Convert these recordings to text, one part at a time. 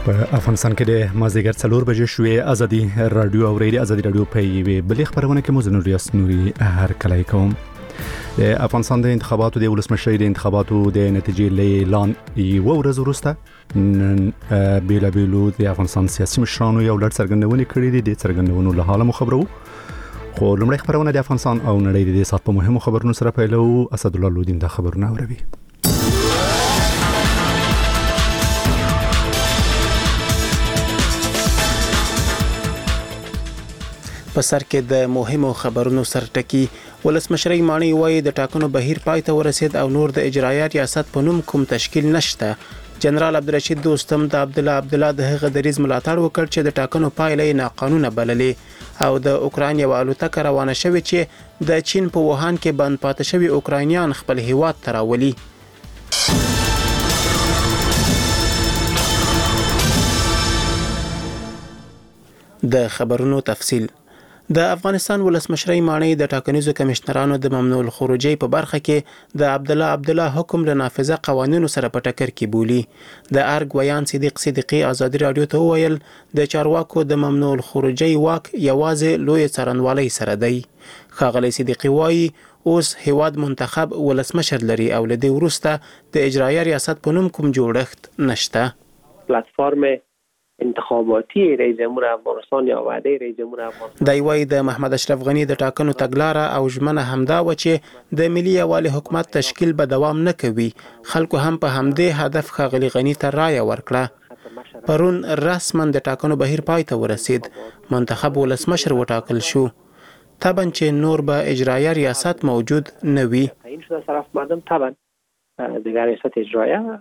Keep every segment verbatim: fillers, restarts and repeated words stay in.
په افغانستان کې د مازدیګر څلور بجې شوې ازادي رادیو او ریډیو ازادي رادیو په یوې بلې خبرونه کې مو زنور یاس نوري هر کله کوم د افغانستان د انتخاباتو د ولسمشرۍ د انتخاباتو د نتیجې اعلان یو ورځ وروسته بیلا بیلو د افغانستان سیاسي مشرانو یو لړ څرګندونې کړې دي. د څرګندونو له حاله مو خبرو خو لومړی خبرونه د افغانستان او نړۍ د سات په مهمو خبرونو سره پیلو. اسد الله لودین د خبرونه اوروي. په سر کې د مهمو خبرونو سرټکی ولسمشرۍ مانی وایي د ټاکنو بهیر پای ته ورسید او نور د اجرایه ریاست په نوم کوم تشکیل نشته. جنرال عبدالرشید دوستم د عبد الله عبد الله د هغه دریز ملاتړ وکړ چې د ټاکنو پایلې ناقانونه بللې او د اوکران یو الوتکه روانه شوې چې د چین په ووهان کې بند پاتې شوي اوکرانیان خپل هیواد ته راولي. د خبرونو تفصیل. د افغانستان ولسمشرۍ مانی د ټاکنیزو کمشنرانو د ممنوع الخروجي په برخه کې د عبد الله عبد الله حکم له نافذه قوانینو سره په ټکر کې بولی. د ارګ ویان صدیق صدیقي ازادي رادیو ته ویل د چارواکو د ممنوع الخروجي واک یوازې لوی څارنوالۍ سره دی. ښاغلی صدیقي وایي اوس هیواد منتخب ولسمشر لري او له دې وروسته د اجرایه ریاست په نوم کوم جوړښت نشته. پلتفرم انتخاباتی رئیس جمهور افغانستان یا وعده رئیس جمهور افغانستان دی وایي د محمد اشرف غنی د ټاکنو تګلاره او ژمنه همدا و چې د ملي یوالي حکومت تشکیل به دوام نه کوي. خلکو هم په همدې هدف ښاغلي غنی ته رایه ورکړه. پرون رسما د ټاکنو بهیر پای ته ورسید. منتخب ولسمشر وټاکل شو. طبعا چې نور به اجرایه ریاست موجود نه وي. این شده طرف مردم طبعا دیگر ریاست اجرایه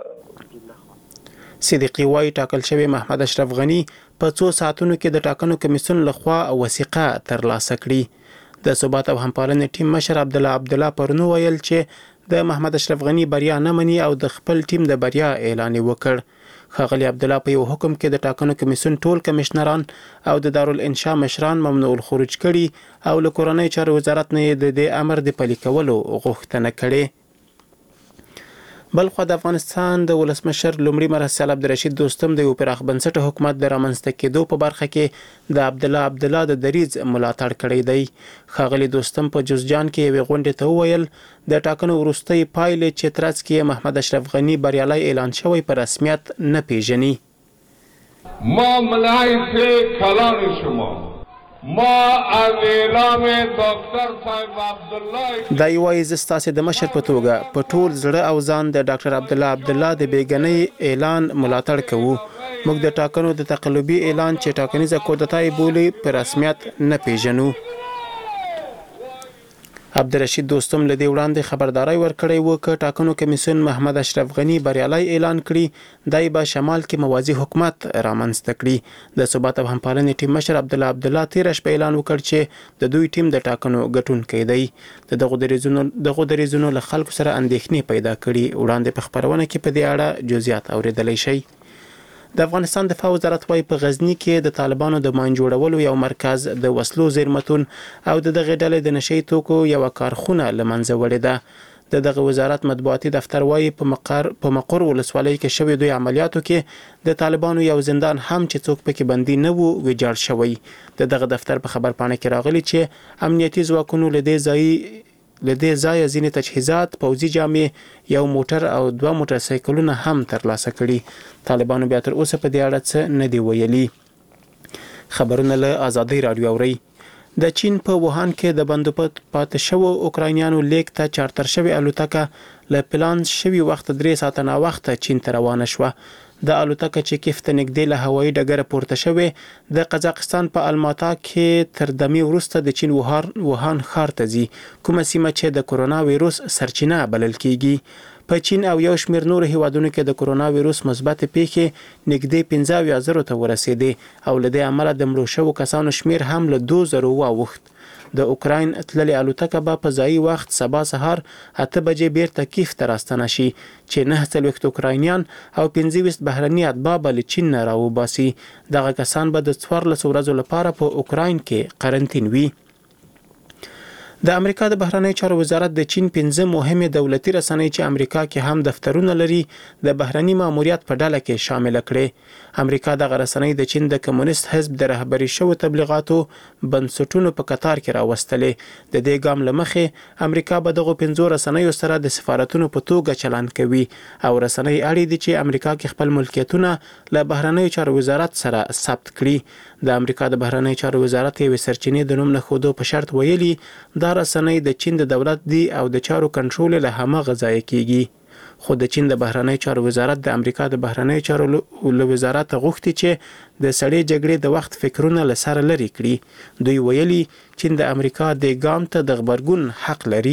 صدیقي وایي ټاکل شوی محمد اشرف غنی په څو ساعتونو کې د ټاکنو کمیسیون لخوا وثیقه ترلاسه کړي. د ثبات او همپالنې ټیم مشر عبد الله عبد الله پرونو ویل چې د محمد اشرف غنی بریا نه مني او د خپل ټیم د بریا اعلان وکړ. ښاغلی عبد الله په یو حکم کې د ټاکنو کمیسیون ټول کمشنران او د دارالانشا مشران ممنوع الخروج کړي او له کورنۍ چارو وزارت نه د دې امر د پلي کولو غوښتنه کړې. بلخو د افغانستان د ولسمشر لومړي مرحوم عبدالرشید دوستم د یو پراخ بنسټه حکومت د رامنځته کېدو په برخه کې د عبد الله عبد الله د دریز ملاتړ کړی دی. ښاغلي دوستم په جوزجان کې یوې غونډې ته وویل د ټاکنو وروستۍ پایلې چې ترڅ کې محمد اشرف غنی بریالی اعلان شوی په رسمیت نه پیژني. ما ملایت کلام شما ما از اعلام دکتر صاحب عبد الله دا یوازې زه ستاسې د مشر په توګه په ټول زړه او ځان د ډاکټر عبد الله عبد الله د بیګنۍ اعلان ملاتړ کوو. موږ د ټاکنو د تقلبي اعلان چې ټاکنیزه کودتا یې بولي په رسمیت نه پیژنو. عبدالرشید دوستم له دې وړاندې خبرداری ورکړی و که ټاکنو کمیسیون محمد اشرف غنی بریالی اعلان کړي دی به شمال کې موازی حکومت رامنځته کړي. د ثبات او همپالنې ټیم مشر عبد الله عبد الله تیره شپه اعلان وکړ چې د دوی ټیم د ټاکنو ګټونکی دی. د دغو دریځونو دغو دریځونو له خلکو سره اندېښنې پیدا کړي. وړاندې په خپرونه کې په دې اړه جزئیات اورېدلی شئ. د افغانستان دفاع وزارت وايي په غزنی کې د طالبانو د ماین جوړولو یو مرکز د وسلو زیرمتون او د دغه ډلې د نشئی توکو یو کارخونه لمنځه وړې ده. د دغه وزارت مطبوعاتي دفتر وايي په مقر په مقر ولسوالۍ کې شوی دوی عملیاتو کې د طالبانو یو زندان هم چې څوک پکې بندي نه وو ویجاړ شوی. د دغه دفتر په خبرپاڼه کې راغلی چې امنیتي ځواکونو له دې ځای له دې ځایه ځینې تجهیزات، پوځي جامې، یو موټر او دوه موټر سایکلونه هم ترلاسه کړي. طالبانو بیا تر اوسه په دې اړه څه نه دی ویلي. خبرونه له ازادي رادیو اورئ. د چین په ووهان کې د بندو پاتې شوو اوکراینیانو لیک ته چارتر شوې الوتکه له پلان شوي وخت درې ساعته ناوخته چین ته روانه شوه. د الوتکه چې کیف ته نږدې له هوایي ډګره پورته شوې د قزاقستان په الماتا کې تر دمې وروسته د چین ووهان ښار ته ځي، کومه سیمه چې د کرونا ویروس سرچینه بلل کیږي. په چین او یو شمېر نورو هیوادونو کې د کرونا ویروس مثبت پیښې نږدې پنځه اویا زرو ته ورسېدې او له دې امله د مړو شوو کسانو شمېر هم له دوه زرو واوښت. د اوکراین تللې الوتکه به په ځایي وخت سبا سهار اته بجې بیرته کیف ته راستنه شي چې نهه څلوېښت اوکراینیان او پنځه ویشت بهرني اتباع به له چین نه راوباسي. دغه کسان به د څوارلسو ورځو لپاره په اوکراین کې قرنطین وي. د امریکا د بهرنی چارو وزارت د چین پنځه مهمه دولتي رسنۍ چې امریکا کې هم دفترونه لري د بهرنی ماموریت په ډله کې شامل کړي. امریکا د رسنۍ د چین د کمونیست حزب د رهبري شوو تبلیغاتو بنسټونو په قطار کې راوستلې. د دې ګام لمخې امریکا به دغه پنځو رسنیو سره د سفارتونو په توګه چلند کوي او رسنۍ اړې دي چې امریکا کې خپل ملکیتونه له بهرنی چارو وزارت سره ثبت کړي. د امریکا د بهرنی چارو وزارت یې سرچینې د نوم نه خودو په شرط ویلي دا رسنۍ د چین د دولت دی او د چارو کنټرول له همغه ځای کیږي. خو د چین د بهرنی چارو وزارت د امریکا د بهرنی چارو له وزارت غوښتي چې د سړې جګړې د وخت فکرونه له سره لري کړي. دوی ویلي چین د امریکا د ګام ته د خبرګون حق لري.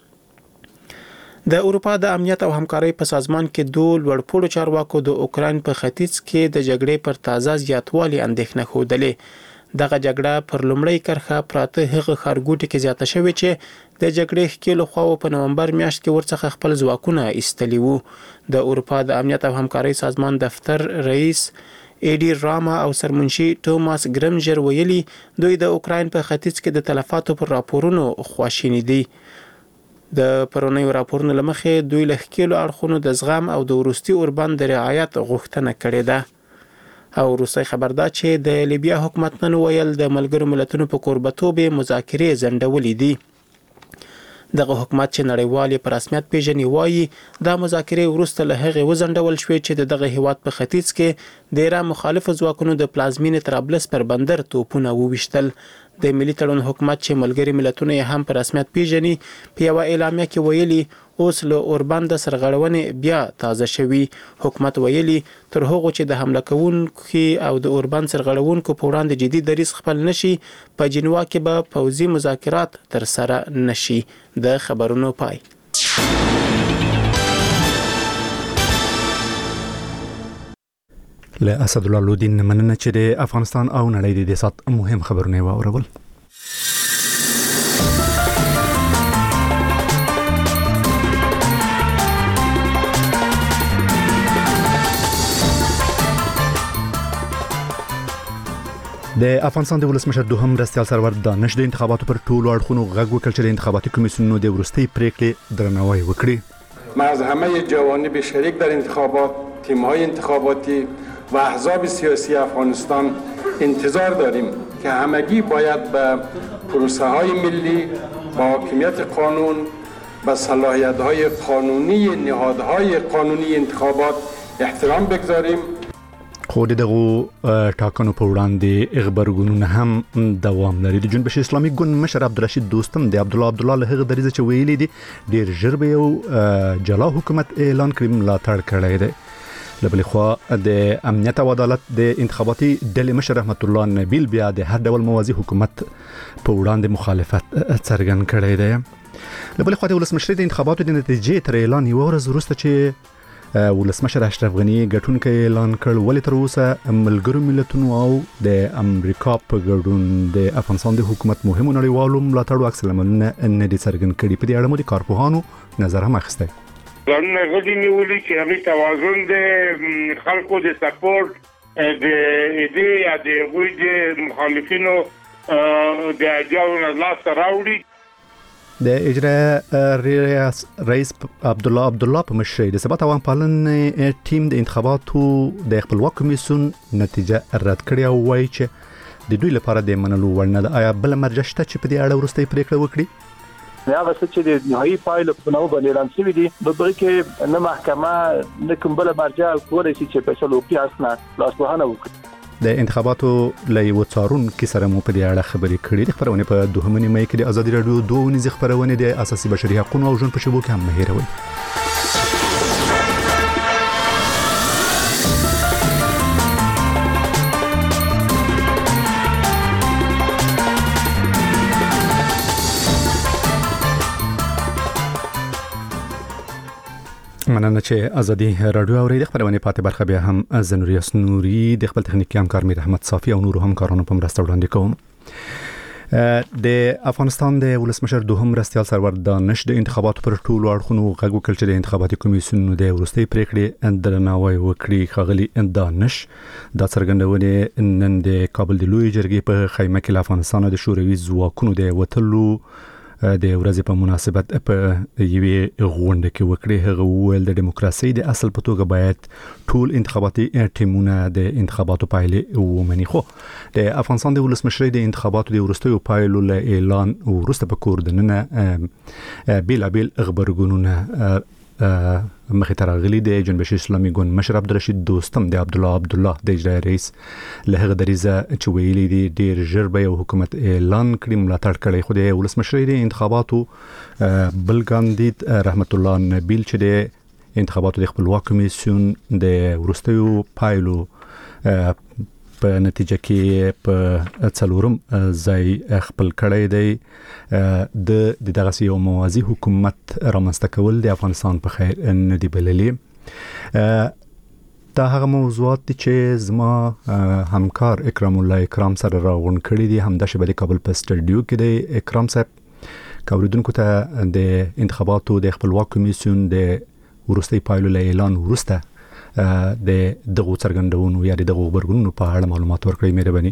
د اروپا د امنیت او همکارۍ په سازمان کې دوه لوړپوړو چارواکو د اوکراین په ختیځ کې د جګړې پر تازه زیاتوالي اندېښنه ښودلې. دغه جګړه پر لومړی کرخه پراته هغه خارګوټي کې زیاته شوې چې د جګړې ښکېلو خواو په نومبر میاشت کې ورڅخه خپل ځواکونه ایستلي وو. د اروپا د امنیت او همکارۍ سازمان دفتر رئیس ایډی راما او سرمنشي توماس ګرمجر ویلي دوی د اوکراین په ختیځ کې د تلفاتو پر راپورونو خواشیني دي. د پرونیو راپورونو لمخې دوی له ښکېلو اړخونو د زغم او د وروستي اوربند د رعایت غوښتنه کړې ده. او روسي خبر ده چې د لیبیا حکومت نن ویل د ملګرو ملتونو په کوربتوب مذاکرې ځنډولې دي. دغه حکومت چې نړیوال په رسمیت پیژني وایي دا مذاکرې وروسته له هغه وځنډول شوې چې دغه هیواد په ختیځ کې د ایران مخالف ځواکونو د پلازمینې طرابلس پر بندر توپونه وویشتل. د ملي تړون حکومت چې ملګري ملتونه یې هم په رسمیت پیژني په یو اعلامیه کې ویلي اوس له اوربند سرغړونې بیا تازه شوي. حکومت ویلي تر هغه چې د حمله کوونکو او د اوربند سرغړونکو په وړاندې جدي دریځ خپل نشي په جنوا کې به پوځي مذاکرات تر سره نشي. د خبرونو پای. له اسد الله لودین مننه چې د افغانستان او نړۍ د سات مهم خبرونه واورول. د افغانستان د ولسمشر دوهم مرستیال سرور دانش د انتخاباتو پر ټولو اړخونو غږ وکړ چې د انتخاباتي کمیسیونونو د وروستي پریکړې درناوی وکړي. ما از همه جوانب شریک در انتخابات، تیم‌های انتخاباتی و احزاب سیاسی افغانستان انتظار داریم که همگی باید به پروسه‌های ملی با حاکمیت قانون و صلاحیت‌های قانونی نهادهای قانونی انتخابات احترام بگذاریم. خو دغه ټاکنو په وړاندې خبرګونونه هم دوام لري. د جنبش اسلامي ګوند مشر عبدالرشید دوستم د عبد الله عبد الله له هغه دریځ چې ویلي دي ډیر ژر به یو جلا حکومت اعلان کړي ملاتړ کړی دی. لبل خو د امنیت او عدالت د انتخاباتي ډلې مشر رحمت الله نبیل بیا د هر ډول موازی حکومت په وړاندې مخالفت څرګند کړی دی. لبل خو د ولسمشر د انتخاباتو د نتیجې تر اعلان یو ورځ وروسته چې ولسمشر اشرف غنی ګټونکو اعلان کړ ولې تر اوسه ملګرو ملتونو او د امریکا په ګډون د افغانستان د حکومت مهمو نړیوالو ملاتړو عکس العملونه نه دي څرګند کړي. په دې اړه مو د کارپوهانو نظر هم اخیستی. قانون غوډي نیولې چې هغه توازن د خلکو د سپورت د دې د غوډي د مخالفینو د اجازه نه لاس راوړي. د اجرا رئیس عبد الله عبد الله په مشرۍ د ثبات عوام پالنې ټیم د انتخاباتو د خپلواک کمیسیون نتیجه رد کړې او وایي چې د دوی لپاره د منلو وړ نه ده. آیا بل مرجع شته چې په دې اړه وروستۍ پریکړه وکړي؟ هغه څه چې د نهایي پایلو په نوم باندې اعلان شوی دي په بل کې نه محکمه نه کوم بل مرجع کولای شي چې فیصله وکړي اصلا لاسوهنه وکړي. د انتخاباتو لایو څارون کې سره مو په دې اړه خبرې کړې. د خبرونه په دوهمه نیمه کې د ازادي رادیو دوه ونیزه خبرونه د اساسي بشري حقوقو او ژوند په شبکه کې هم مهیروي. مننه چې ازادي رادیو اوري. د خبرونه پاتې برخه بیا هم زنوریاس نوري د خپل تخنیکی همکار میر احمد صافي او نور همکارانو په مرسته وړاندې کوم. د افغانستان د ولسمشر دوهم مرستیال سرور دانش د انتخاباتو پر ټولو اړخونو غږ وکړ چې د انتخاباتي کمیسیونونو د وروستۍ پریکړې درناوی وکړي. ښاغلي دانش دا څرګندونه نن د کابل د لوی جرګې په خیمه کې له افغانستان د شوروي ځواکونو د وټلو د ورځې په مناسبت په یوې غونډه کې وکړي. هغه وویل د دیموکراسي د اصل په توګه باید ټول انتخاباتي ټیمونه د انتخاباتو پایلې ومني. خو د افغانستان د ولسمشرۍ د انتخاباتو د وروستیو پایلو له اعلان وروسته په کور دننه بیلابیل خبرګونونه مخې ته راغلي. د جنبش اسلامي ګوند مشر عبدالرشید دوستم د عبدالله عبدالله د اجرایي رئیس له هغه دریزه چې ویلي دي ډیر ژر به یو حکومت اعلان کړي ملاتړ کړي. خو د ولسمشرۍ د انتخاباتو بل کاندید رحمت الله نبیل چې د انتخاباتو د خپلواک کمیسیون د وروستیو پایلو په نتیجه کې په څلورم ځای خپل کړی دی د دغه یو موازی حکومت رامنځته کول د افغانستان په خیر نه دی بللی. دا هغه موضوعات دي چې زما همکار اکرام الله اکرام سره راغون کړی دي. همدا شبه د کابل په سټډیو کې د اکرام صاحب کوریدونکو ته د انتخاباتو د خپلواک کمیسیون د وروستي پایلو له اعلان وروسته د دغه څرګندونو یا د دغه خبرونو په اړه معلومات ورکړئ مهرباني.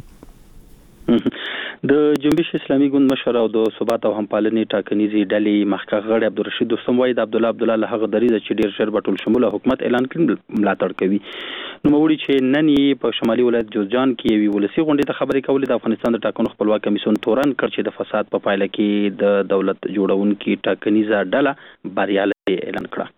د جنبش اسلامي ګوند مشر او د ثبات او همپالنې ټاکنیزې ډلې مخکښ غړي عبدالرشید دوستم وايي د عبدالله عبدالله له هغه دریځه چې ډیر ژر به ټول شموله حکومت اعلان کړي ملاتړ کوي. نو موړي چې نن یې په شمالي ولایت جوزجان کې یوې ولسي غونډې ته خبرې کولې. د افغانستان د ټاکنو خپلواک کمیسیون تورن کړ چې د فساد په پایله کې د دولت جوړونکو ټاکنیزه ډله بریالۍ اعلان کړه.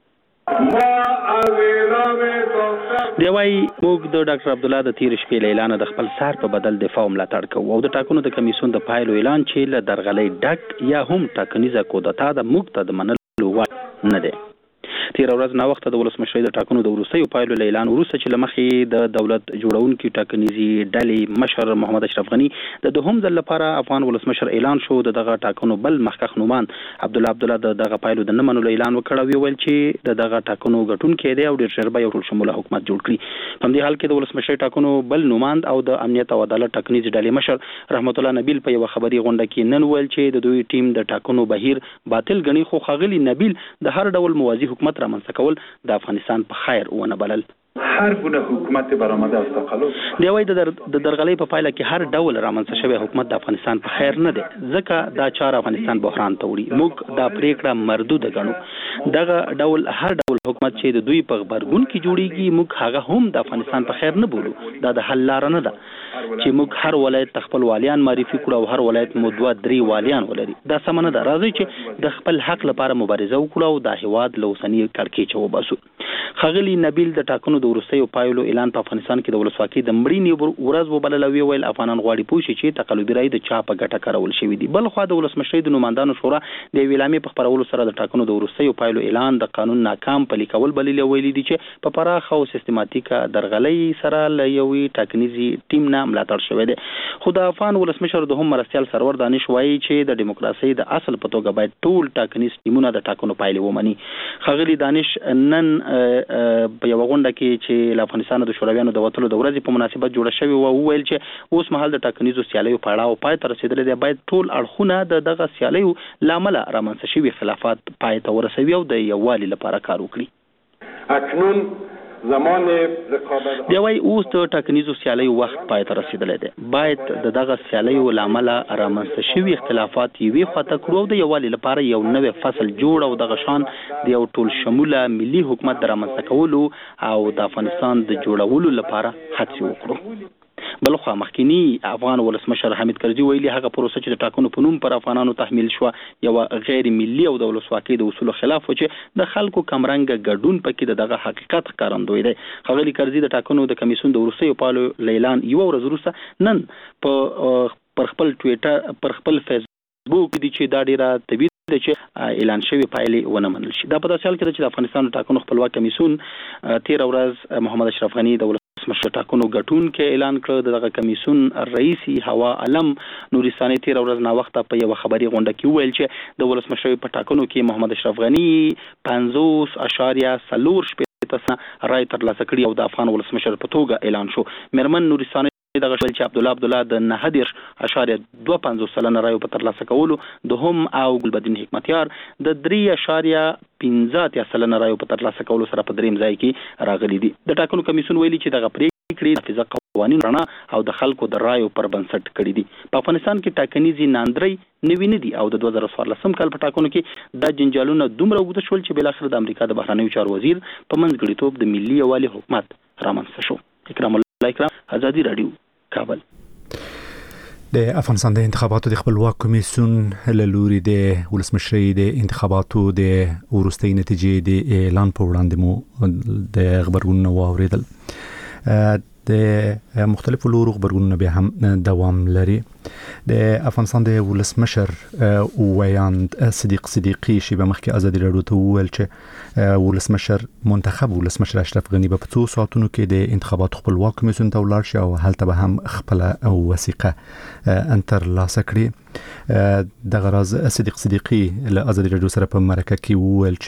دی وايي موږ د ډاکټر عبدالله د تیر شپې له اعلان د خپل سر په بدل دفاع او ملاتړ کوو او د ټاکنو د کمیسیون د پایلو اعلان چې له درغلۍ ډک یا هم ټاکنیزه کودتا د موږ ته د منلو وړ نه دی. تیر ورځ نا وخت د ولسمشرۍ د ټاکنو د وروستیو پایلو له اعلان وروسته چې لمخې د دولت جوړونکو ټاکنیزې ډلې مشر محمد اشرف غنی د دوهم ځل لپاره افغان ولسمشر اعلان شو. د دغه ټاکنو بل مخکښ نومان عبدالله عبدالله د دغه پایلو د نه منلو اعلان وکړ او ویل چې د دغه ټاکنو ګټونکي دی او ډیر ژر به یو ټول شموله حکومت جوړ کړي. په همدې حال کې د ولسمشرۍ ټاکنو بل نوماند او د امنیت او عدالت ټاکنیزې ډلې مشر رحمت الله نبیل په یو خبري غونډه کې نن ویل چې د دوی ټیم د ټاکنو بهیر باطل ګڼي. خو ښاغلي نبیل د هر ډول موازی حکومت رامنځته کول د افغانستان په خیر ونه بلل. هر گونه حکومت برآمده از تقلب دی وايي د درغلۍ په پایله کې هر ډول رامنځته شوی حکومت د افغانستان په خیر نه دی ځکه دا چار افغانستان بحران ته وړي. موږ دا پریکړه مردوده ګڼو. دغه ډول هر ډول حکومت چې د دوی په خبرګون کې جوړیږي موږ هغه هم د افغانستان په خیر نه بولو. دا د حل لار نه ده چې موږ هر ولایت خپل والیان معرفي کړو او هر ولایت مو دوه درې والیان ولري. دا سم نه ده. راځي چې د خپل حق لپاره مبارزه وکړو او د هیواد له اوسنۍ کړکېچ وباسو. ښاغلي نبیل د ټاکنو د وروستیو پایلو اعلان په افغانستان کې د ولسواکۍ د مړینې ورځ وبلل او ویل افغانان غواړي پوه شي چې تقلبي رایې د چا په ګټه کارول شوي دي. بل خو د ولسمشرۍ د نوماندانو شورا د اعلامیې په خپرولو سره د ټاکنو د وروستیو پایلو اعلان د قانون ناکام پلي کول بللي ویلي دي چې په پراخه او سیستماتیکه درغلۍ سره له یوې ټاکنیزې ټیم نه ملاتړ شوی دی. خو د افغان ولسمشر دوهم مرستیال سرور دانش وایي چې د دیموکراسۍ د اصل په توګه باید ټول ټاکنیز ټیمونه د ټاکنو پایلې ومني. ښاغلي دانش نن په یو غونډه کې چې له افغانستان د شورویانو د وتلو د ورځې په مناسبت جوړه شوې و وویل چې اوس مهال د ټاکنیزو سیالیو پړاو پای ته رسیدلی دی. باید ټول اړخونه د دغه سیالیو له امله رامنځته شوي خلافات پای ته ورسوي او د یووالي لپاره کار وکړي. اکنون زمان رقابت دی وايي اوس د ټاکنیزو سیالیو وخت پای ته رسیدلی دی. باید د دغه سیالیو له امله رامنځته شوي اختلافات یوې خواته کړو او د یووالي لپاره یو نوی فصل جوړ او دغه شان د یو ټول شموله ملي حکومت د رامنځته کولو او د افغانستان د جوړولو لپاره هڅې وکړو. بل خو مخکینی افغان ولسمشر حامد کرزي ویلي هغه پروسه چې د ټاکنو په نوم پر افغانانو تحمیل شو یو غیر ملي او د ولسواکۍ د اصولو خلاف و چې د خلکو کمرنګ ګډون پکې د دغه حقیقت ښکارندوی دی. ښاغلي کرزي د ټاکنو د کمیسیون د وروستیو پایلو اعلان یو ورځ وروسته نن په پر خپل ټویټر پر خپل فیسبوک دي چې دا ډیره طبیعي ده چې اعلان شوی پایلې ونه منل شي. دا په داسې حال کې چې د افغانستان د ټاکنو خپلواک کمیسیون تیر ورځ محمد اشرف غنی د ولسمشر ټاکنو ګټونکي اعلان کړ. دغه کمیسیون رئیس هوا علم نورستاني تیر ورځ نا وخت په یو خبري غونډه کې ویل چې د ولسمشر په ټاکنو کې محمد اشرف غنی پنځوس اشاریه څلور شپږ تسنه رای ترلاسه کړي او د افغان ولسمشر په توګه اعلان شو. مېرمن نورستاني دغه شول چې عبدالله عبدالله د نه دېرش اشاریه دوه پنځوس سلنه رایو په ترلاسه کولو دوهم او ګلبدین حکمتیار د درې اشاریه پنځه اتیا سلنه رایو په ترلاسه کولو سره په دریم ځای کې راغلي دي. د ټاکنو کمیسیون ویلي چې دغه پریکړې نافذه قوانین رڼا او د خلکو د رایو پر بنسټ کړی دي. په افغانستان کې ټاکنیزي ناندري نوي نه دي او د دوه زره څوارلسم کال په ټاکنو کې دا جنجالونه دومره اوږده شول چې بلاخره د امریکا د بهرنیو چارو وزیر په منځګړیتوب د ملي یووالي حکومت رامنځته شو. اکرام الله اکرام، آزادي رادیو، کابل. د افغانستان د انتخاباتو د خپلواک کمیسیون له لوري د ولسمشرۍ د انتخاباتو د وروستۍ نتیجې د اعلان په وړاندې مو د خبرونه واوریدل. د مختلفو لورو خبرونه به هم دوام لري. د افغانستان د ولسمشر ویاند صدیق صدیقی شی به مخکې ازادي رادیو ته وویل چې ولسمشر منتخب ولسمشر اشرف غنی به په څو ساعتونو کې د انتخاباتو خپلواک کمیسیون ته ولاړ شي او هلته به هم خپل وثیقه انتر لاسه کړي. د غراز صدیق صدیقی له ازادي رادیو سره په مرکه کې وویل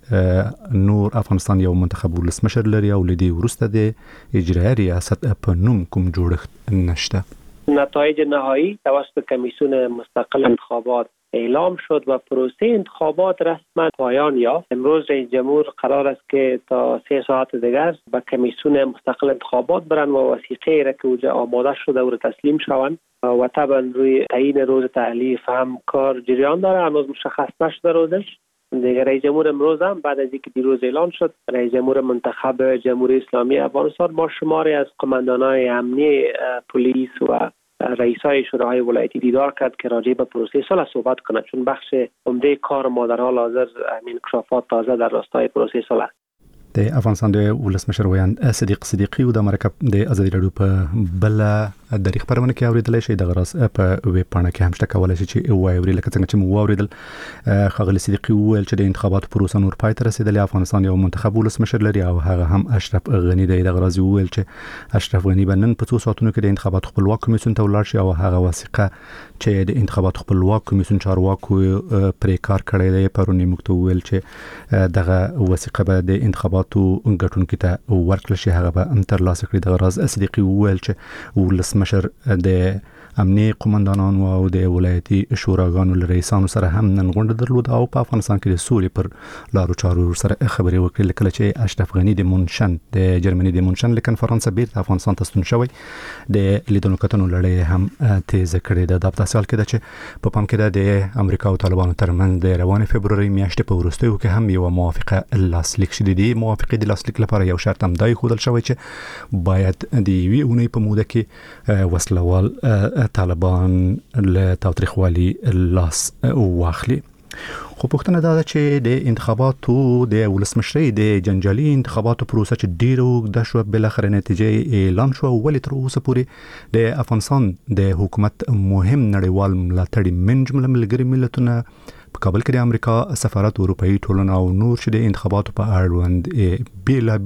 چې نور افغانستان یو منتخب ولسمشر لري او لدی ورسته د اجرایي ریاست په نوم کوم جوړښت نشته. نتایج نهایی توسط کمیسیون مستقل انتخابات اعلام شد و پروسه انتخابات رسما پایان یافت. امروز رئیس جمهور قرار است که تا سه ساعت دیگر به کمیسیون مستقل انتخابات برن و وثیقه را که اونجا آماده شده او را تسلیم شوند و طبعا روی تعیین روز تألیف هم کار جریان داره. هنوز مشخص نشده روزش. دیگر رئیس جمهور امروز هم بعد از اینکه دیروز اعلان شد رئیس جمهور منتخب جمهوری اسلامی افغانستان با شماری از قماندانان امنی پلیس و رئیسای شوراهای ولایتی دیدار کرد که راجع به پروسه صلح صحبت کنند، چون بخش عمده کار ما در حال حاضر همین انکشافات تازه در راستای پروسه صلح. د افغانستان د ولسمشر ویاند صدیق صدیقی او د مرکه د ازادي رادیو په بل د ریخ پرونه کې اوریدل شي د غراس په ویب پاڼه کې هم شته کولای شي چې وایوري لکه څنګه چې مو اوریدل. خغلی صدیقی وویل چې د انتخاباتو پروسه نور پای ته رسیدلې. افغانستان یو منتخب ولسمشر لري او هغه هم اشرف غنی دی. د غراز وویل چې اشرف غنی به نن په څو ساعتونو کې د انتخاباتو خپلواک کمیسیون ته ولاړ شي او هغه وثیقه چې د انتخاباتو خپلواک کمیسیون چارواکو پرې کار کړی دی پرونی مکتوب ویل چې دغه وثیقه به د انتخاباتو ګټونکو ته ورکړل شي هغه به هم ترلاسه کړي. د غراز صدیقی وویل چې ولسمشر د امني قومندانانو او د ولایتي شوراګانو له رئیسانو سره هم نن غونډه درلوده او په افغانستان کې د سولې پر لارو چارو سره خبرې وکړې. کله چې اشرف غنی د مونشن د جرمني د مونشن له کنفرانس بیرته افغانستان ته ستون شوی د لیدونکو کتنو لړۍ هم تیز کړې ده. د تاسو کې ده چې په پام کې ده د امریکا او طالبانو ترمنځ د روان فبروري میاشتې په وروستیو کې هم یو موافقه لاسلیک شوه. د موافقې د لاسلیک لپاره یو شرط هم دای خودل شوی چې باید د وی اونۍ په موده کې وسلوال طالبان له تاوتریخوالي لاس واخلي. خو پوښتنه دا ده چې د انتخاباتو د ولسمشرۍ د جنجالي انتخاباتو پروسه چې ډیره اوږده شوه بلاخره نتیجه اعلان شوه ولې تر اوسه پورې د افغانستان د حکومت مهم نړیوال ملاتړي من جمله ملګري ملتونه په کابل کې د امریکا سفارت اروپאי ټولنه او نور چې د انتخاباتو په اړوند بیلا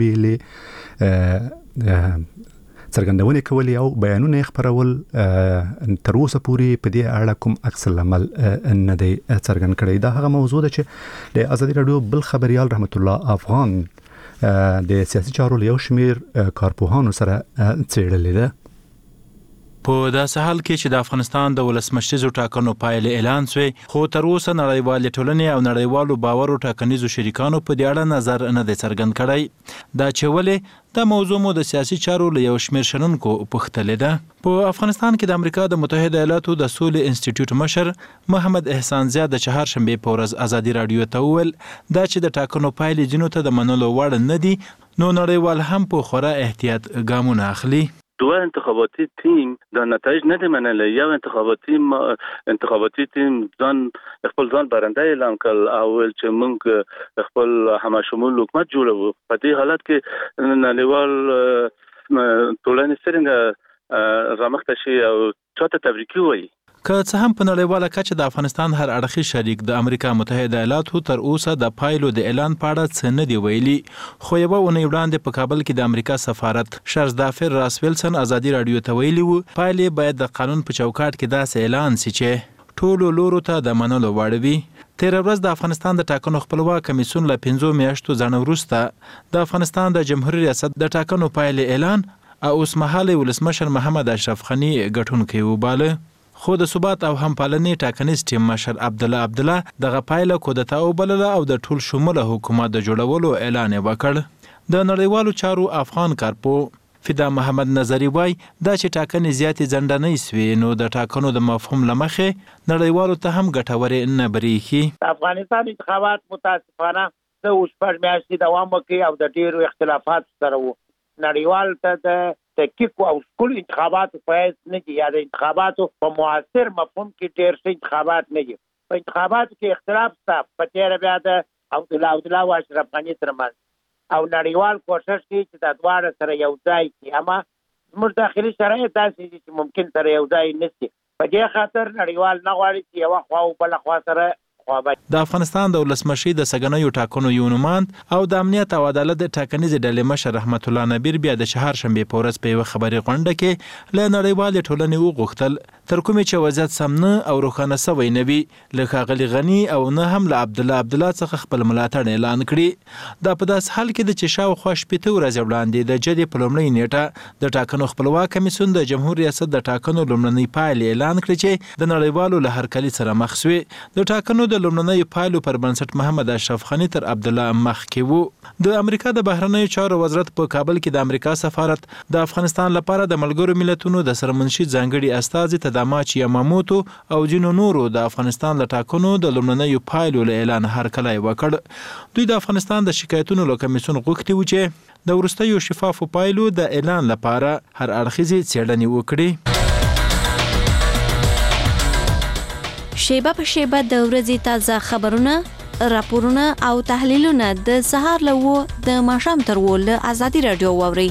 بیلې څرګندونې کولې او بیانونه خبرول تر اوسه پورې په دې اړه کوم عکس العمل نه دی څرګند کړی. دا هغه موضوع ده چې د ازادي رادیو بل خبريال رحمت الله افغان د سیاسي چارو له یو شمیر کارپوهانو سره څېړلې ده. په داسې حال کې چې د افغانستان د ولسمشریزو ټاکنو پایلې اعلان شوې خو تر اوسه نړیوالې ټولنې او نړیوالو باورو ټاکنیزو شریکانو په دې اړه نظر نه دی څرګند کړی. دا چې ولې دا موضوع مو د سیاسي چارو له یو شمیر شنونکو پوښتلې ده. په افغانستان کې د امریکا د متحده ایالاتو د سولې انسټیټیوټ مشر محمد احسان زیاد د چهارشنبې په ورځ ازادي رادیو ته وویل دا چې د ټاکنو پایلې ځینو ته د منلو وړ نه دي نو نړیوال هم په خورا احتیاط ګامونه اخلي. دو انتخاباتی تیم در نتایج نده منله یو انتخاباتی انتخاباتی تیم ځان خپل ځان برنده اعلان کړ او چې موږ خپل همشمول حکومت جوړو. په دې حالت کې نړیوال ټولنې څنګه رامخته شي او چاته تبریکي وایي. که څه هم په نړیواله کچه د افغانستان هر اړخي شریک د امریکا متحده ایالاتو تر اوسه د پایلو د اعلان په اړه څه نه دی ویلي خو یوه اونۍ وړاندې په کابل کې د امریکا سفارت شرزدافر راس ویلسن ازادي رادیو ته ویلي وو پایلې باید د قانون په چوکاټ کې داسې اعلان سي چې ټولو لورو ته د منلو وړ وي. تېره ورځ د افغانستان د ټاکنو خپلواک کمیسیون له پنځو میاشتو ځنډ وروسته د افغانستان د جمهوریت ریاست د ټاکنو پایلې اعلان او اوسمهالی ولسمشر محمد اشرف غنی ګټونکی وباله. خو د ثبات او همپالنې ټاکنیز ټیم مشر عبدالله عبدالله دغه پایله کودتا وبلله او د ټول شموله حکومت د جوړولو اعلان وکړ. د نړیوالو چارو افغان کارپو فدا محمد نظری وای دا چې ټاکنې زیاتې ځنډنۍ سوې نو د ټاکنو د مفهوم لمخې نړیوالو ته هم ګټورې نه بریښي. افغانستان انتخابات متاسفانه د اوس پر میاشتې دوام وکړي او د ډیرو اختلافات سره وو. نړیوال ته د تحقیق او ټول انتخابات په نه دي یا د انتخاباتو په موثر مفهوم کې ډیر څه انتخابات نه دي. په انتخاباتو کې اختلاف شته په تیر بیا د عبدالله عبدالله او اشرف غني ترمنځ او نړیوال کوشش کوي چې د دواړو سره یو ځای کړي، اما زموږ داخلي شرایط داسې دي چې ممکن سره یو ځای نه شي. په دې خاطر نړیوال نه غواړي چې یوه خوا او بله خوا سره د افغانستان د ولسمشي د سګنیو ټاکنو یو نوماند او د امنیت او عدالت د ټاکنیز ډلې مشر رحمت الله نبیر بیا د شهر شنبه په ورځ په یو خبري غونډه کې له نړیوال ټولنې وغوښتل تر کومه چې وضعیت سم نه او روښانه سوی نه وي لکه غلی غنی او نه هم له عبدالله عبدالله څخه خپل ملاتړ اعلان کړي. دا په داس حال کې د چې شاوخوا شپېته ورځې وړاندې د جدي په لومړۍ نیټه د ټاکنو خپلواک کمیسیون د جمهور ریاست د ټاکنو لومړنۍ پایلې اعلان کړې چې د نړیوالو له هرکلي سره مخ شوې. د ټاکنو د لومړنۍ پایلو پر بنسټ محمد اشرف غني تر عبدالله مخکې وو. د امریکا د بهرنیو چارو وزارت په کابل کې د امریکا سفارت د افغانستان لپاره د ملګرو ملتونو د سرمنشي ځانګړي استازي تداماچ یاماموتو او جنو نورو د افغانستان له ټاکنو د لومړنیو پایلو له اعلان هرکلی وکړ. دوی د افغانستان د شکایتونو له کمیسیون غوښتي و چې د وروستیو شفافو پایلو د اعلان لپاره هر اړخیزې څېړنې وکړي. شیبه په شیبه د ورځې تازه خبرونه، راپورونه او تحلیلونه د سهار له وو د ماښام تر وو له ازادي رادیو واوري.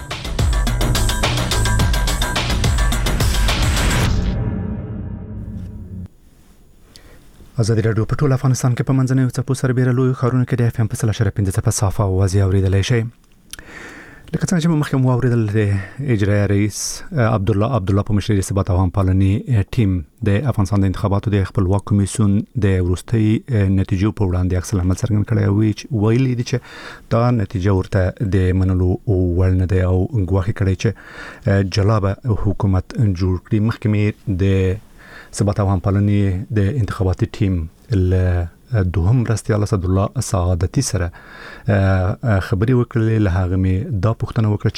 ازادي رادیو په ټول افغانستان کې په منځنیو څپو سربېره لویو ښارونو کې د اف ام په سل اشاریه پنځه څپه صافه اوازې اورېدلی شئ. لکه څنګه چې مخکې مو واورېدل د اجرایه رئیس عبدالله عبدالله په مشرۍ د ثبات او همپالنې ټیم د افغانستان د انتخاباتو د خپلواک کمیسیون د وروستۍ نتیجو په وړاندې عکس العمل څرګند کړی او ویلي دي چې دا نتیجه ورته د منلو وړ نه دی او ګواښ کړی چې جلا به حکومت جوړ کړي. مخکې مې د ثبات او همپالنې د انتخاباتي ټیم له دوهم مرستیال اسدالله سعادتي سره خبري وکړلې. له هغه مې دا پوښتنه وکړه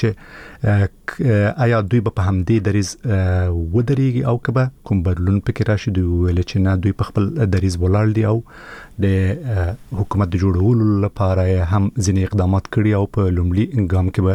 چې آیا دوی به په همدې دریز ودرېږي او که به کوم بدلون پکې راشي. دوی ویل چې نه، دوی په خپل دریز ولاړ دي او د حکومت د جوړولو لپاره هم ځینې اقدامات کړي او په لومړي ګام کې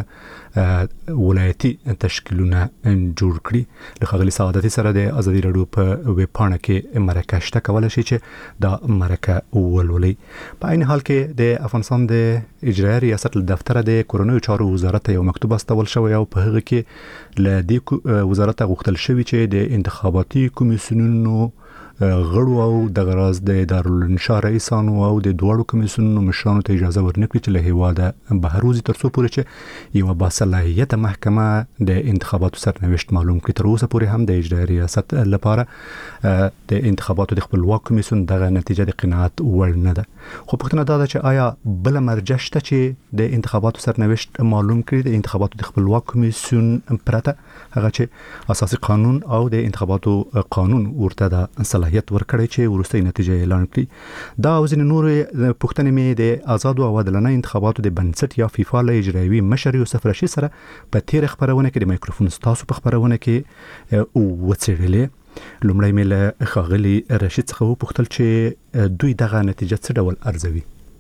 به ولایتي تشکیلونه جوړ کړي. له ښاغلي سعادتي سره د ازادي راډیو په ویب پاڼه کې مرکه شته، کولی شي چې دا مرکه ولولئ. په عین حال کې د افغانستان د اجرایه ریاست له دفتره د کورنیو چارو وزارت یو مکتوب استول شوی او په هغه کې له دې وزارت غوښتل شوی چې د انتخاباتي کمیسیونونو غړو او د غراز د دارالانشا رئیسانو او د دوړو کمیسیونونو مشرانو ته اجازه ورنکړي چې له هیواده بهر وځي تر څو پورې چې یو باصلاحیته محکمه د انتخاباتو سرنوشت معلوم کړي. تر اوسه پورې هم د اجرایه ریاست لپاره د انتخاباتو د خپلواک کمیسیون دغه نتیجه د قناعت وړ نه ده. خو پوښتنه دا ده چې آیا بل مرجع شته چې د انتخاباتو سرنوشت معلوم کړي د انتخاباتو د خپلواک کمیسیون پرته، هغه چې اساسي قانون او د انتخاباتو قانون ورته د صلاحیت ورکړي چې وروستۍ نتیجه اعلان کړي. دا او ځینې نورې پوښتنې مې د آزادو او عادلانه انتخاباتو د بنسټ یا فیفا له اجرایوي مشر یوسف رشید سره په تیر خبرونه کې د مایکروفون ستاسو په خبرونه کې وڅېړلې. لومړی مې له ښاغلي رشید څخه وپوښتل چې دوی دغه نتیجه څه ډول ارزوي.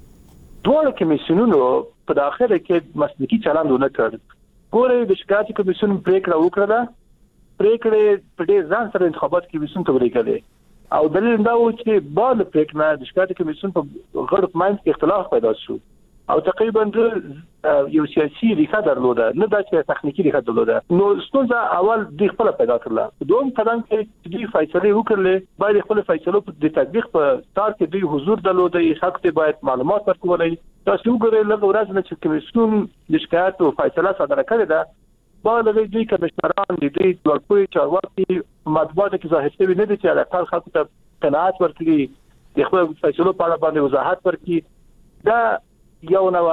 دواړه کمیسیونونو په داخله کې مسلکي چلند ونه کړ. ګوره د شکایت کمیسیون پریکړه وکړه، پریکړه په دې ځان سره انتخابات کمیسیون ته ورکړه او دلیل دا و چې بعد پریکړه د شکایت کمیسیون په غړو په منځ کې اختلاف پیدا شو او تقریبا یو سیاسي ریښه درلوده، نه دا چې تخنیکی ریښه درلوده. نو ستونزه اول د خپل پیدا کړله. دوم قدم کې چې فیصله وکړلې باید خپل فیصلو په تطبیق په تار کې دوی حضور درلوده، خلک ته باید معلومات ورکولای. تاسو وګورئ لږ ورځ نه چې کمیسیون د شکایت او فیصله صادره کړې ده، باندې دوی کمشنران دي دوی ورکوي چارواکي مطبوعات کې ظاهر شوی نه دي چې علاقه خلکو ته قناعت ورکړي، د خپل فیصلو په اړه باندې وضاحت ورکړي. دا یو نو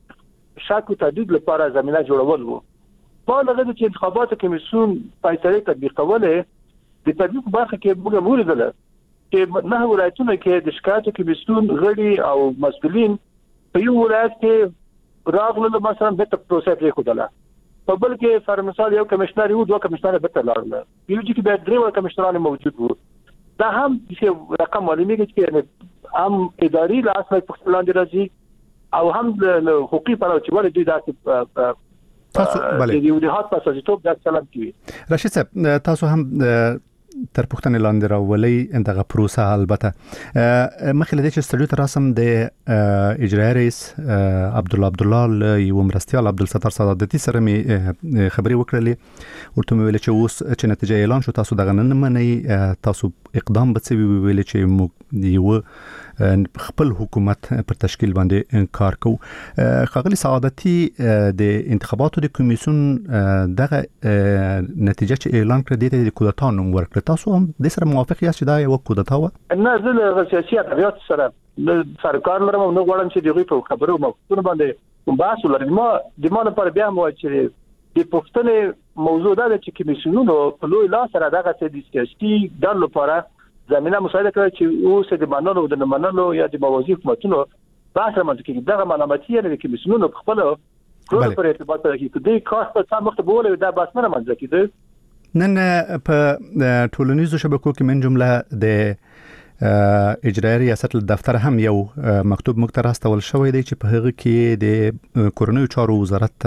شک او تردید لپاره زمينه جوړول وو. باندې چې انتخاباتو کمیسیون فیصله تطبیقوله د تطبیق برخه کې موږ ولیدل چې نه ولایتونه کې د شکایت کمیسیون غړي او مسؤلین په یو ولایت کې راغله مثلا د پروسه پرې خدله په بل کې فر مثال یو کمشنر یو دوه کمشنر به تر لاړل یو چې به درې کمشنران موجود وو دا هم چې رقم معلومیږي چې هم اداري لاس په خپل راځي او هم د حقوقي په اړه چې ولې دوی داسې تاسو بله د یو د هات پاسه چې ټوب د سلام کوي راشد صاحب تاسو هم تر پښتنې لاندې راولي دغه پروسه البته مخکې له دې چې ستړي تر رسم د اجرایي رئیس عبد الله عبد الله یو مرستيال عبد الستار سعادتي سره می خبري وکړلې ورته ویل چې اوس چې نتیجه اعلان شو تاسو دغه نن منئ تاسو اقدام به څه ویل چې یو خپل حکومت پر تشکیل باندې کار کوو خاغلی سعادتي د انتخاباتو د کمیسیون دغه نتیجه چې اعلان کړ د کودتا نوم ورکړ تاسو هم د سره موافق یاست چې دا یو کودتا و نه زه د سیاسي ادبیات سره د سرکار لرم نو غواړم چې دغه په خبرو مخکونه باندې بحث ولرم ما د ما لپاره بیا مو چې د پښتنې موضوع دا چې کمیسیونونو په لوی لاس سره دغه د سیاسي ډلو لپاره زمينه مساعده کوي چې اوس د منلو د نه منلو یا د موازی حکومتونو بحث رامنځته کوي دغه معلوماتي لري چې کمیسیونونو په خپل ټول پر ارتباط لري چې د کار په سم وخت بوله دا بحث نه رامنځته کیږي نن په ټولنیزو شبکو کې من جمله د اجرایي ریاست دفتر هم یو مکتوب موږ ته راستول شوی دی چې په هغه کې د کورنیو چارو وزارت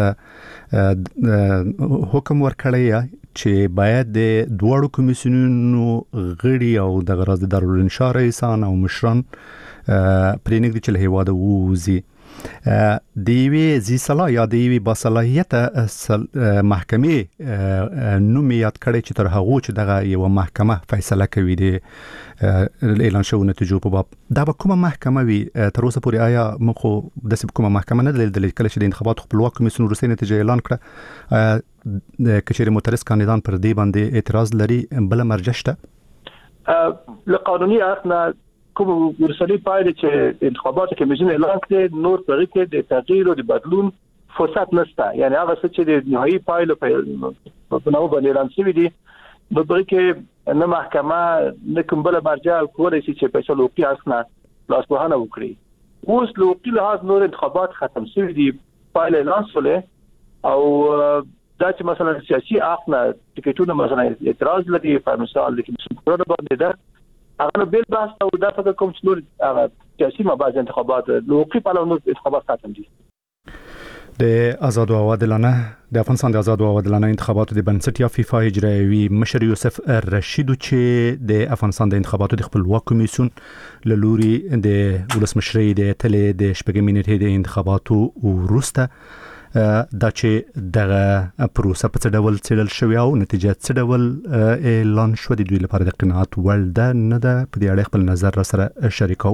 حکم ورکړی چې باید د دوړو کمیسیونونو غړي او د غرض د دارالانشا رئیسان او مشران پرېنګ چې له هیواده ووزي د یوې ذي صلاح یا د یوې باصلاحیته محکمې نوم یاد کړی چې تر هغه چې دغه یو محکمه فیصله کوي د اعلان شوو نتیجو په باب دا به کومه محکمه وي تر اوسه پورې آیا موږ د کومه محکمه نه لیدل کله چې د انتخاباتو خپلواک کمیسیون وروستۍ نتیجه اعلان کړه د کچېرې معترض کاندیدان پر دې باندې اعتراض لري بل مرجع شته له قانوني اړخ کوم ورسلي پایله چې انتخاباتو کمیسیون اعلان کړي نور طریقې د تغییر او د بدلون فرصت نشته یعنی هغه څه چې د نهایی پایله په نوو باندې اعلان شوی دي نو طریقې نه محکمه نه کوم بل مرجع کولای شي چې په لوقي اسنه لاسوهانه وکړي اوس لوقي لحاظ نور انتخابات ختم شوی دي پایله اعلان شوه او دا چې مثلا سیاسي اخنه ټیکټونه مثلا اعتراض لري په مثال کې مسؤل باندې ده هغه بل بحث او دا فکر کوم چې نور هغه سیاسي مباحث انتخابات لوقي په لور انتخابات ختم دي د آزاد او عادلانه د افغانستان د آزاد او عادلانه انتخاباتو د بنسټ یا فیفا اجرایي مشر یوسف رشید چې د افغانستان د انتخاباتو د خپلواک کمیسیون له لوري د ولسمشرۍ د تلې د شپږمې نیټې د انتخاباتو وروسته دا چې دغه پروسه په څه ډول څېړل شوې او نتیجه څه ډول اعلان شو د دوی لپاره د قناعت وړ ده نه ده په دې اړه خپل نظر را سره شریکو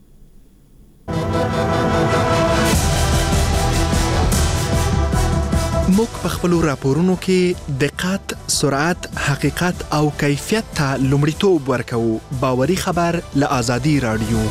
موږ په خپل راپورونو کې دقت، سرعت، حقیقت او کیفیت ته لومړیتوب ورکوو. باوري خبر له آزادي رادیو.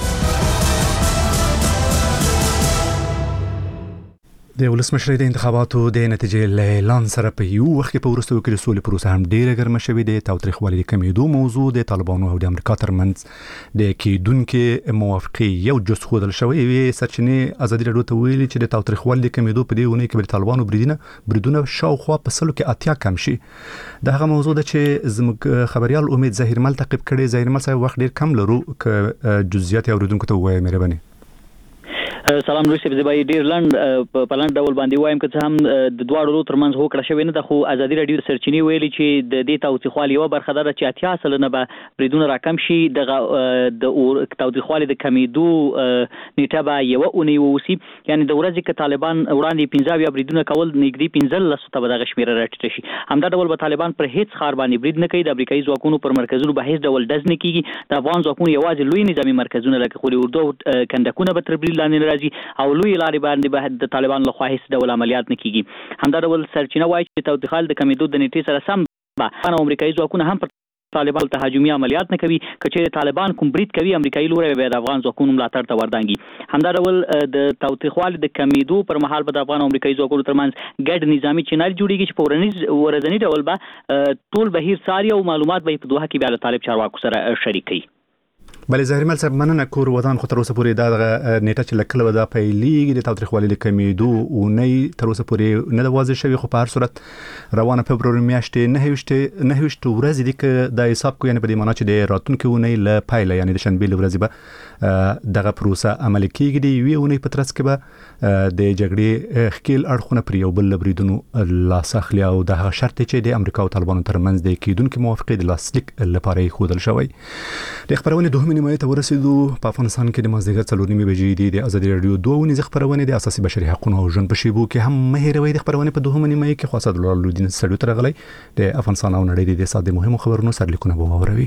د ولسمشرۍ د انتخاباتو د نتیجې اعلان سره په یو وخت کې په وروستیو کې د سولې پروسه هم ډیره ګرمه شوې ده. تاوتریخوالي د کمیدو موضوع د طالبانو او د امریکا ترمنځ د کېدونکو موافقې یو جز ښودل شوی وي. سرچینې ازادي راډیو ته ویلي چې د تاوتریخوالي د کمیدو په دې ونې کې د طالبانو بریدونه بریدونه شاوخوا په سلو کې اتیا کم شي. د هغه موضوع ده چې زموږ خبريال امید ظاهرمل تعقیب کړي. ظاهرمل صاحب وخت ډیر کم لرو ک جزئیات اوریدونکو ته وایي مهرباني. سلام نو سیب زبای ډیر لاند په لاند ډول باندې وایم که هم د دواړو ترمنځ هوکړه شوې نه ده خو ازادي راډیو د سرچینې ویلي چې د دې تاوتریخوالي یو برخه ده چې اتیا سل نه به بریدونه راکم شي. د د تاوتریخوالي د کمیدو نیټه به یو اونۍ ووسی یعنی د ورځې ک طالبان وړاندې پنځه یا بریدونه کول نږدې پنځه لس ته دغه شمیره راټیټه شي. همدا ډول به طالبان پر هیڅ خار باندې برید نه کوي. د امریکایي ځواکونو پر مرکزونو به هیڅ ډول ډز نه کیږي. د افغان ځواکونو یوازې لوی نظامی مرکزونه لکه خوري اردو کندکونه به تر برید لاندې راځي او لوی لارې باندې به د طالبان له خوا هیڅ ډول عملیات نه کیږي. همدا ډول سرچینه وایي چې تاوتریخوالي د کمیدو د نیټې سره سم به امریکایي ځواکونه هم پر طالبان ته هجومي عملیات نه کوي. کچې طالبان کوم برید کوي امریکایي لوري به د افغان ځواکونو ملاتړ ته وردانګي. همدا ډول د تاوتریخوالي د کمیدو پر مهال به د افغان او امریکایي ځواکونو ترمنځ ګډ نظامی چینل جوړیږي چې په ورځنی ورځنی ډول به ټول بهیر ساري او معلومات به په دوه کې بیا له طالب چارواکو سره شریک کړي. بلې ظاهر مل صاحب مننه کور ودان خو تر اوسه پورې دا نیټه چې لکله ودا پیلېږي د تاریخوالي لکمیدو او نه تر اوسه پورې نه د واضح شوی خو په هر صورت روانه فبروري میاشتې نه هیڅ نه هیڅ ورځ دي ک د حساب کو یعنی په دې معنی چې د راتلونکي ونې ل پایله یعنی د شنبه ورځ به دغه پروسه عملي کیږي دی وی ونې په ترڅ کې به د جګړې خکیل اړخونه پر یو بل بریدونو لاس اخلي او د هغه شرط چې د امریکا او طالبانو ترمنځ د کېدونکو موافقې د لاسلیک لپاره خودل شوی د خبرونه دوه نیمه ته ورسېدو په افغانستان کې د مازدیګر څلور نیمې بجې دي د ازادي رادیو دوه ونې خبرونه د اساسي بشري حقوقو او ژوند په شیبو کې هم مهیروي د خبرونه په دوه نیمه کې خاصه د لالودین سړیو تر غلي د افغانستان او نړۍ د ساده مهمو خبرونو سرلیکونه به واوروي.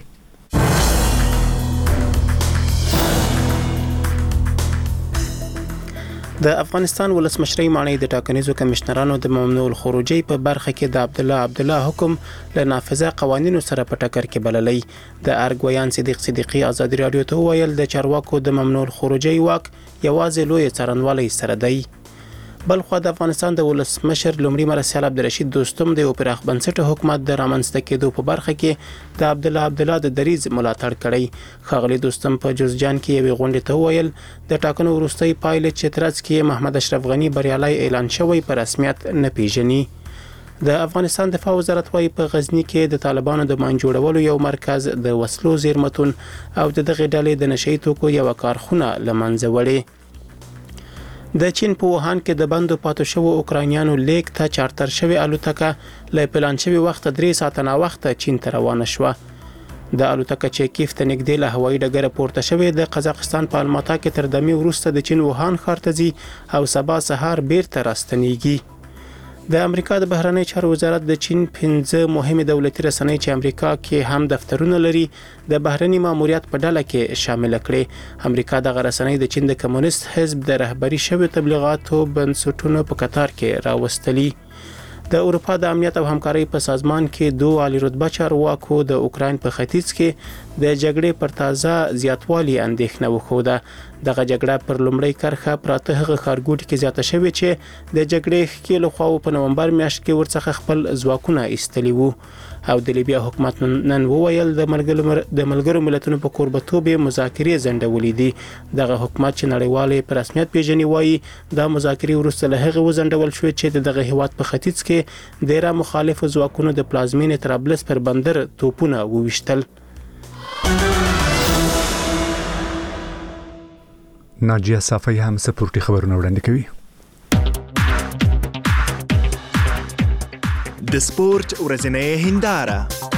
د افغانستان ولسمشرۍ معنی د ټاکنیزو کمشنرانو د ممنوع الخروجي په برخه کې د عبد الله عبد الله حکم له نافذه قوانینو سره په ټکر کې بللې د ارګویان صدیق صدیقي ازادي رادیو ته ویل د چارواکو د ممنوع الخروجي واک یوازې لوی څرنوالي سره دی. بل خو د افغانستان د ولسمشر لومړي مرسل عبدالرشید دوستم د پراخ بنسټه حکومت د رامنځته کېدو په برخه کې د عبد الله عبد الله د دریز ملاتړ کړی. خاغلی دوستم په جوزجان کې یو غونډه ته ویل د ټاکنو وروستۍ پایلې چې ترڅ کې محمد اشرف غنی بریالي اعلان شوی په رسمیت نه پیژني. د افغانستان دفاع وزارت وايي په غزنی کې د طالبانو د مان جوړولو یو مرکز د وسلو زیرمتون او د دغه ډلې د نشئی توکو یو کارخونه لمنځه وړي. د چین په ووهان کې د بندو پاتې شوو اوکراینیانو لیک ته چارتر شوی الوتکه له پلان شوی وخت درې ساعته نه وخت چین ته روانه شوه. د الوتکه چې کیف ته نږدې له هوایي ډګر پورته شوی د قزاقستان په الماتا کې تر دمي وروسته د چین ووهان ښار ته ځي او سبا سهار بیرته راستنیږي. د امریکا د بهرنی چارو وزارت د چین پنځه مهمه دولتي رسنۍ چې امریکا کې هم دفترونه لري د بهرنی ماموریت په ډله کې شامل کړي. امریکا د رسنۍ د چین د کمونیست حزب د رهبری شوی تبلیغاتو بنسټونو په قطار کې راوستلي. د اروپا د امنیت او همکارۍ په سازمان کې دوه عالی رتبه چارواکو د اوکراین په ختیځ کې د جګړې پر تازه زیاتوالي اندېښنه وښوده. دغه جګړه پر لومړی کرخه پراته هغه ښارګوټي کې زیاته شوې چې د جګړې ښکېلو خواو په نومبر میاشت کې ورڅخه خپل ځواکونه ایستلي وو او د لیبیا حکومت نن وویل د ملګرو د ملګرو ملتونو په کوربتوب مذاکرې ځنډولې دي. دغه حکومت چې نړیوالې په رسمیت پیژني وایي دا مذاکرې وروسته له هغه وځنډول شوې چې دغه هیواد په ختیځ کې ډیره مخالف ځواکونو د پلازمینې طرابلس پر بندر توپونه وویشتل. ناجیه صافی هم سپورتي خبرونه وړاندې کوي. د سپورت ورځنۍ هنداره.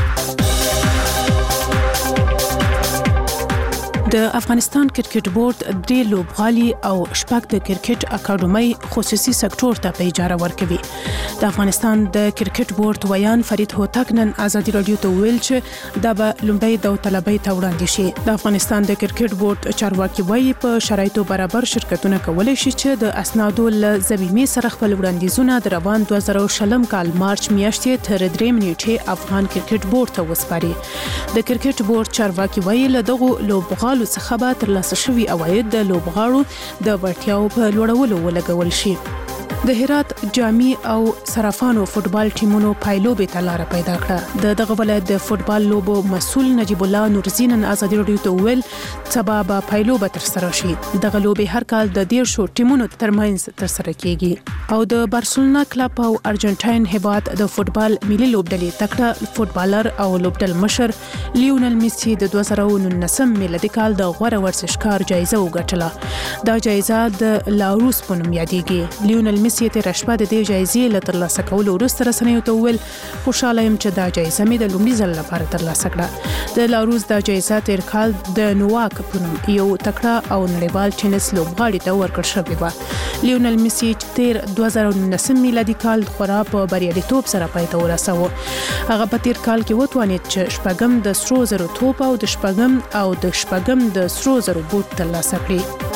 د افغانستان کرکټ بورډ د لوبغالي او شپږ د کرکټ اکاډمي خصوصي سکتور ته په اجاره ورکوي. د افغانستان د کرکټ بورډ ویان فرید هوتک نن ازادي رادیو ته ویل چې دا به لومړی داوطلبۍ ته وړاندې شي. د افغانستان د کرکټ بورډ چارواکي وایي په شرایطو برابر شرکتونه کولی شي چې د اسنادو له ضمیمې سره خپل وړاندیزونه د روان دوه زره شلم کال مارچ میاشتې تر درې نیټې افغان کرکټ بورډ ته وسپاري. د کرکټ بورډ چارواکي وایي له دغه لوبغالو څخه به ترلاسه شوي عواید د لوبغاړو د وړتیاو په لوړولو ولګول شي. د هرات جامي او صرافانو فوتبال ټیمونو پایلوبې ته لار پیدا کړه. د دغه ولایت د فوتبال لوبو مسول نجیب الله نورزین ازادي رادیو ته ویل سبا به پایلوبه تر سره شي. دغه لوبې هر کال د ډیر شو ټیمونو ترمنځ تر سره کیږي او د بارسلونا کلب او ارجنټاین هیواد د فوتبال ملي لوبډلې تکړه فوتبالر او لوبډل مشر لیونل میسی د دوه زره نولسم میلادي کال د غوره ورزشکار جایزه وګټله. دا جایزه د لاروس په نوم یادېږي. لیونل میسی تیر شپه د دې جایزې له ترلاسه کولو وروسته رسنیو ته وویل خوشاله یم چې دا جایزه مې د لومړي ځل لپاره ترلاسه کړه. د لاروس دا جایزه تیر کال د نواک په نوم یو تکړه او نړیوال ټینس لوبغاړي ته ورکړل شوې وه. لیونل میسی تیر دوه زره نولسم میلادي کال خورا په بریالیتوب سره پای ته ورساوه. هغه په تیر کال کې وتوانید چې شپږم د سرو زرو توپ او د شپږم او د شپږم د سرو زرو بوټ ترلاسه کړي.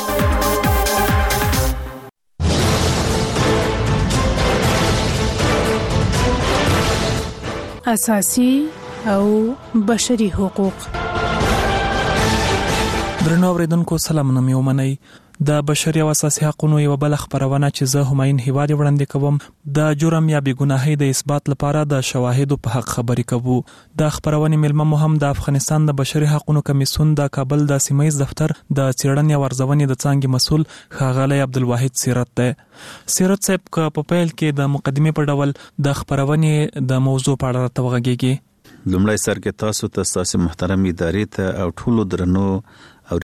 اساسي او بشري حقوق. درنو اوریدونکو سلامونه مې ومنئ. د بشري او اساسي حقوقو یو بل خبرونه چې زه هماین هیواد وړاندې کوم د جرم یا بېګناهۍ د اثبات لپاره د شواهدو په حق خبرې کوو. د خبرونې ملمه مو هم د افغانستان د بشري حقوقو کمیسیون د کابل د سیمایي دفتر د څېړنې او ارزونې د څانګې مسؤل ښاغلی عبدالواحد سیرت دی. سیرت صاحب که په پیل کې د مقدمې په ډول د خبرونې د موضوع په اړه راته وغږیږي. لومړی سر کې تاسو ته تاسو محترم ادارې ته او ټولو درنو